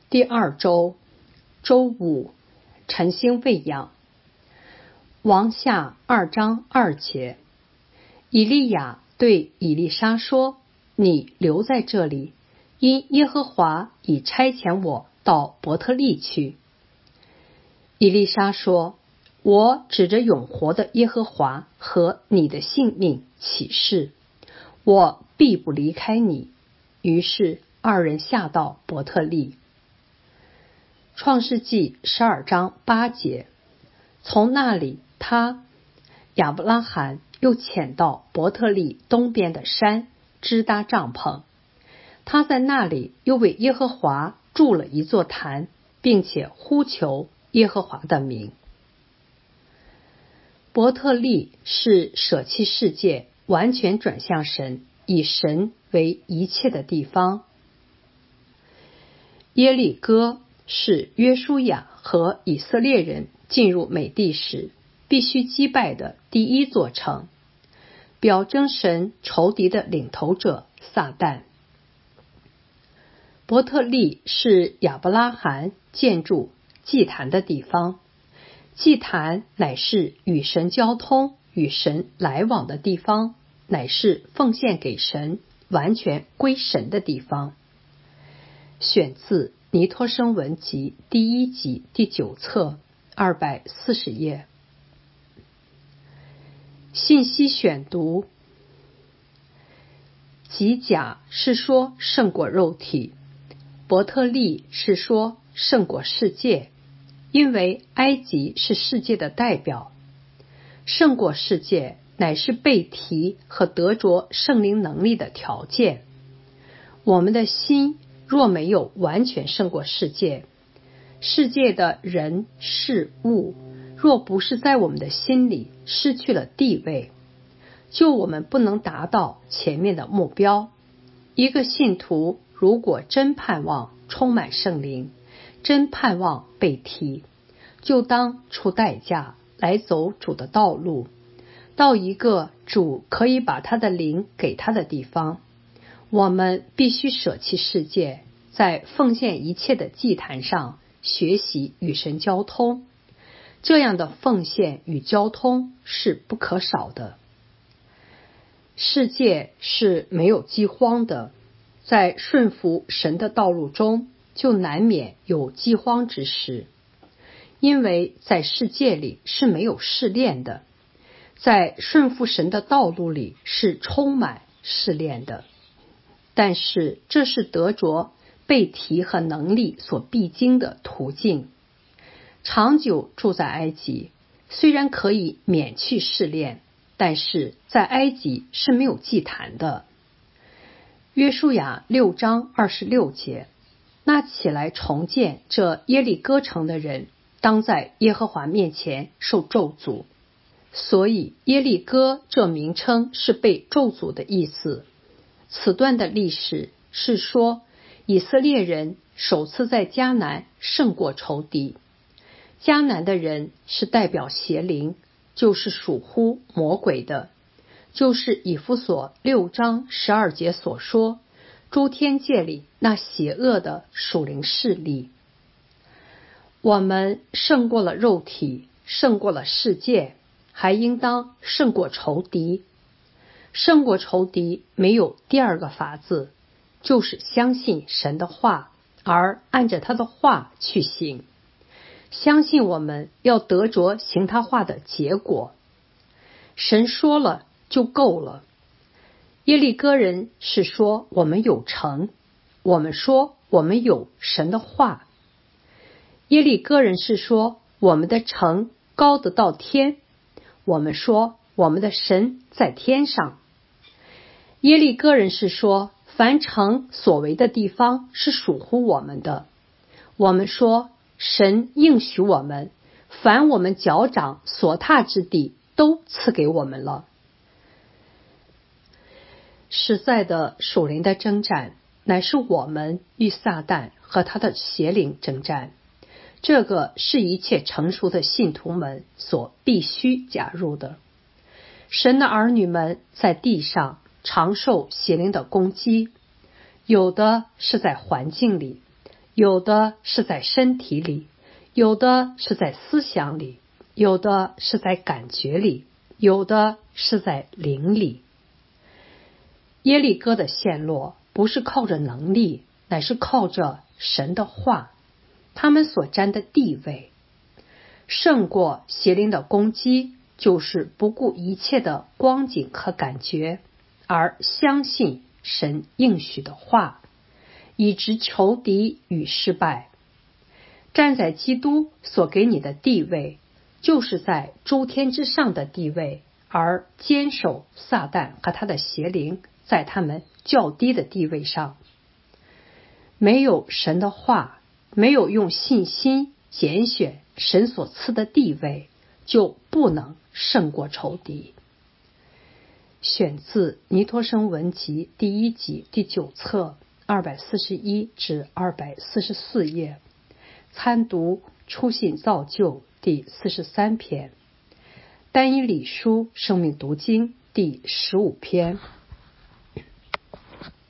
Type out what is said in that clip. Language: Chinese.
第2周周五，晨星喂养。王下2章2节，以利亚对以利沙说：你留在这里，因耶和华已差遣我到伯特利去。以利沙说：我指着永活的耶和华和你的性命起誓，我必不离开你。于是2人下到伯特利。创世纪12章8节，从那里亚伯拉罕又迁到伯特利东边的山，支搭帐篷。他在那里又为耶和华筑了一座坛，并且呼求耶和华的名。伯特利是舍弃世界，完全转向神，以神为一切的地方。耶利哥是约书亚和以色列人进入美地时必须击败的第一座城，表征神仇敌的领头者撒旦。伯特利是亚伯拉罕建筑祭坛的地方，祭坛乃是与神交通、与神来往的地方，乃是奉献给神、完全归神的地方。选自尼托生文集第1集第9册240页。信息选读：吉甲是说胜过肉体，伯特利是说胜过世界，因为埃及是世界的代表。胜过世界乃是被提和得着圣灵能力的条件。我们的心若没有完全胜过世界，世界的人事物若不是在我们的心里失去了地位，就我们不能达到前面的目标。一个信徒如果真盼望充满圣灵，真盼望被提，就当出代价来走主的道路，到一个主可以把他的灵给他的地方。我们必须舍弃世界，在奉献一切的祭坛上学习与神交通。这样的奉献与交通是不可少的。世界是没有饥荒的，在顺服神的道路中就难免有饥荒之时，因为在世界里是没有试炼的，在顺服神的道路里是充满试炼的。但是这是得着被提和能力所必经的途径。长久住在埃及，虽然可以免去试炼，但是在埃及是没有祭坛的。约书亚6章26节，那起来重建这耶利哥城的人，当在耶和华面前受咒诅。所以耶利哥这名称是被咒诅的意思。此段的历史是说，以色列人首次在迦南胜过仇敌。迦南的人是代表邪灵，就是属乎魔鬼的，就是以弗所6章12节所说，诸天界里那邪恶的属灵势力。我们胜过了肉体，胜过了世界，还应当胜过仇敌。胜过仇敌没有第二个法子，就是相信神的话，而按着他的话去行。相信我们要得着行他话的结果。神说了就够了。耶利哥人是说我们有城，我们说我们有神的话。耶利哥人是说我们的城高得到天，我们说我们的神在天上。耶利哥人是说凡城所为的地方是属乎我们的，我们说神应许我们，凡我们脚掌所踏之地都赐给我们了。实在的属灵的征战，乃是我们与撒旦和他的邪灵征战，这个是一切成熟的信徒们所必须加入的。神的儿女们在地上常受邪灵的攻击，有的是在环境里， 有的是在身体里，有的是在思想里，有的是在感觉里，有的是在灵里。耶利哥的陷落不是靠着能力，乃是靠着神的话，他们所占的地位胜过邪灵的攻击，就是不顾一切的光景和感觉，而相信神应许的话，以致仇敌与失败。站在基督所给你的地位，就是在诸天之上的地位，而坚守撒旦和他的邪灵在他们较低的地位上。没有神的话，没有用信心拣选神所赐的地位，就不能胜过仇敌。选自尼托生文集第1集第9册241至244页，参读初信造就第43篇，单一理书生命读经第15篇。